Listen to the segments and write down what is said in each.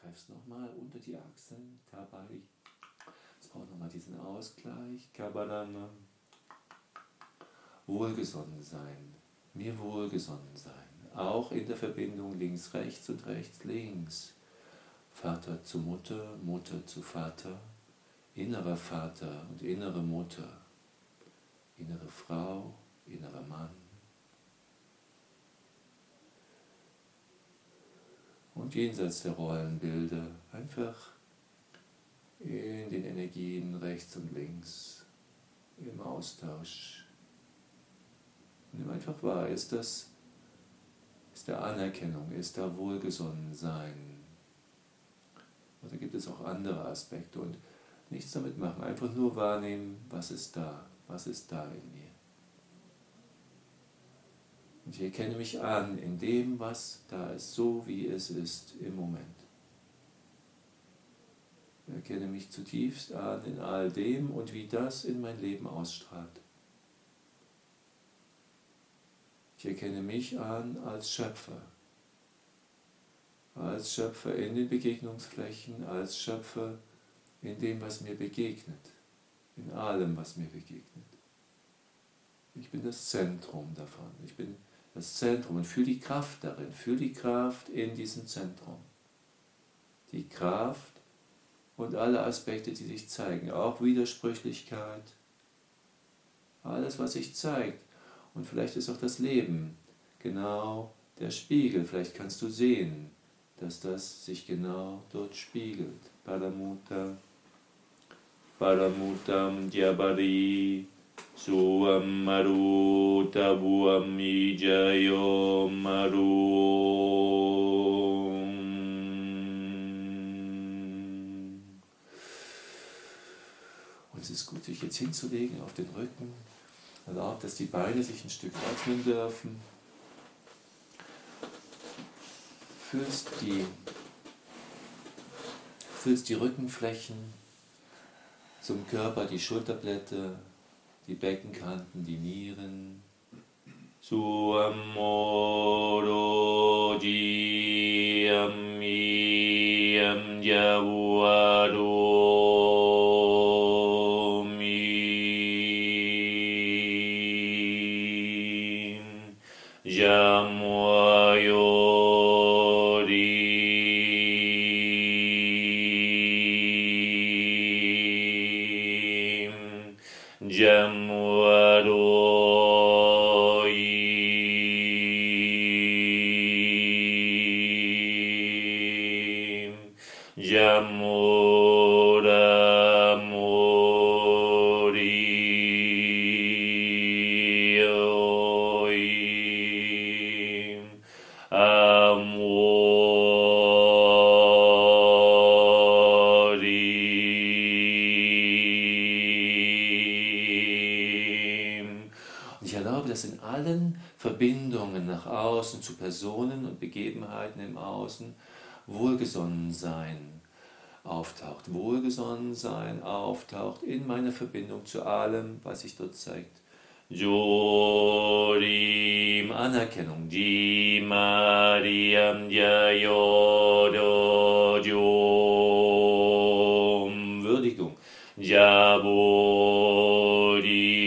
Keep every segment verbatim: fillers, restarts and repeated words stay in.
greifst nochmal unter die Achseln, Kabali. Es braucht nochmal diesen Ausgleich, Kabbalama. Wohlgesonnen sein, mir wohlgesonnen sein, auch in der Verbindung links, rechts und rechts, links. Vater zu Mutter, Mutter zu Vater, innerer Vater und innere Mutter, innere Frau, innerer Mann. Und jenseits der Rollenbilder einfach in den Energien rechts und links im Austausch. Nimm einfach wahr, ist das, ist da Anerkennung, ist da Wohlgesonnensein? Oder gibt es auch andere Aspekte? Und nichts damit machen, einfach nur wahrnehmen, was ist da, was ist da in mir. Und ich erkenne mich an in dem, was da ist, so wie es ist im Moment. Ich erkenne mich zutiefst an in all dem und wie das in mein Leben ausstrahlt. Ich erkenne mich an als Schöpfer, als Schöpfer in den Begegnungsflächen, als Schöpfer in dem, was mir begegnet, in allem, was mir begegnet. Ich bin das Zentrum davon, ich bin das Zentrum und fühle die Kraft darin, fühle die Kraft in diesem Zentrum. Die Kraft und alle Aspekte, die sich zeigen, auch Widersprüchlichkeit, alles, was sich zeigt. Und vielleicht ist auch das Leben genau der Spiegel. Vielleicht kannst du sehen, dass das sich genau dort spiegelt. Paramuta, Paramutam Dyabari, Suam Maruta Buam Ijayo Marum. Und es ist gut, sich jetzt hinzulegen auf den Rücken. Erlaubt, dass die Beine sich ein Stück öffnen dürfen. Fühlst die, fühlst die Rückenflächen zum Körper, die Schulterblätter, die Beckenkanten, die Nieren. Suamoro Jiyam Iyam Jawado. Verbindungen nach außen zu Personen und Begebenheiten im Außen, Wohlgesonnensein auftaucht. Wohlgesonnensein auftaucht in meiner Verbindung zu allem, was sich dort zeigt. Jorim, Anerkennung. Jimariam Jayodo Jom, Würdigung. Jabori.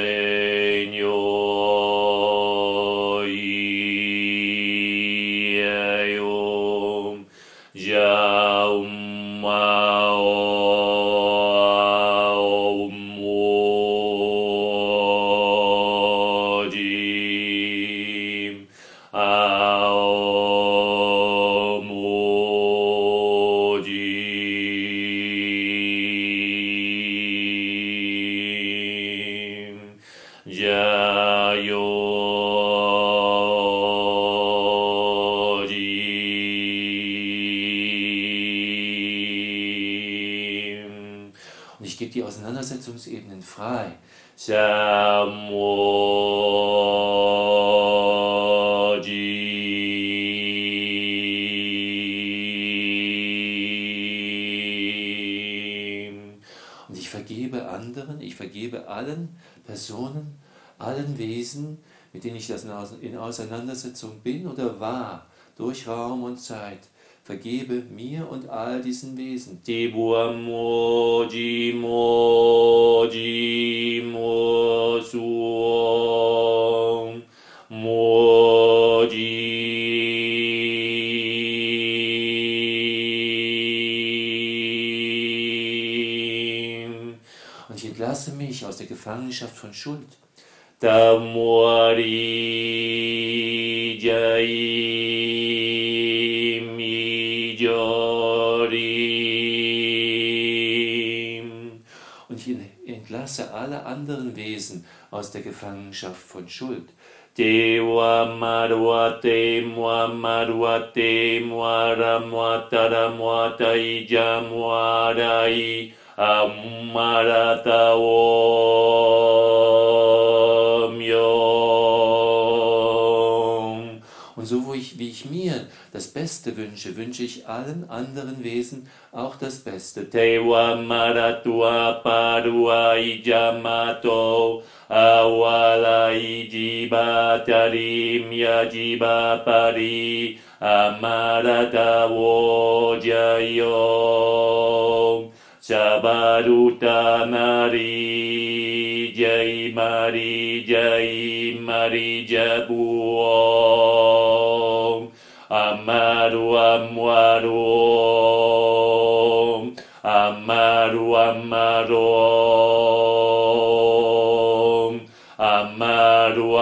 Die Auseinandersetzungsebenen frei. Und ich vergebe anderen, ich vergebe allen Personen, allen Wesen, mit denen ich das in Auseinandersetzung bin oder war, durch Raum und Zeit, vergebe mir und all diesen Wesen. Tibua moji moji mo suom moji. Und ich entlasse mich aus der Gefangenschaft von Schuld. Tamuari jai mijorim. Und ich entlasse alle anderen Wesen aus der Gefangenschaft von Schuld. Dewa marwate muamarwate muaramwatara muatai jamuarai amarata om yom. Und so wo ich, wie ich mir das Beste wünsche, wünsche ich allen anderen Wesen auch das Beste. Tewa maratua parua ijamato awala ijibatarim yajibapari amarata wojayom sabaruta mari jai mari jai mari jabuom amaru amwarum amaru amarum amaru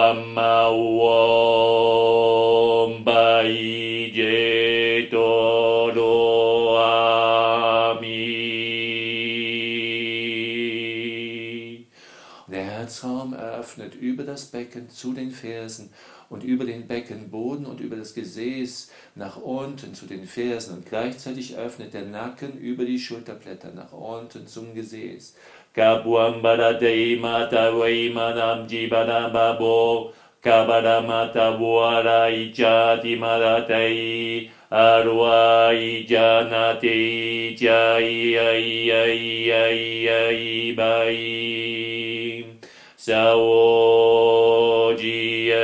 amawom baije todo ami. Der Herzraum eröffnet über das Becken zu den Fersen und über den Beckenboden und über das Gesäß nach unten zu den Fersen und gleichzeitig öffnet der Nacken über die Schulterblätter nach unten zum Gesäß. Kabuambaratei matawai manam jibanababo kabaramata buarai jati maratai arwai janati jai ai ai ai ai bai sawoji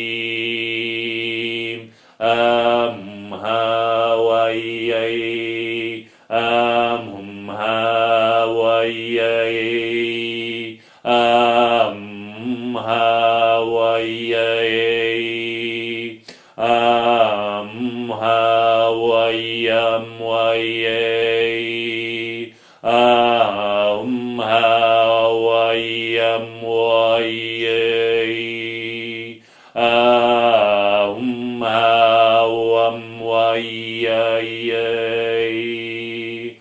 ai am hawai ai am hawai ai am hawai ai am hawai am wai ai am hawai am wai ai am hawam wai ai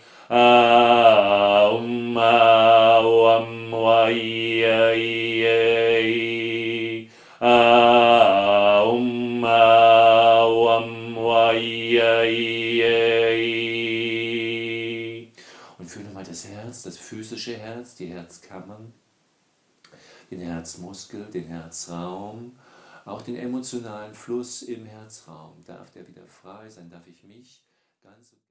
am hawam wai ai am hawam wai ai. Und fühle mal das Herz, das physische Herz, die Herzkammern, den Herzmuskel, den Herzraum, auch den emotionalen Fluss im Herzraum. Darf der wieder frei sein? Darf ich mich ganz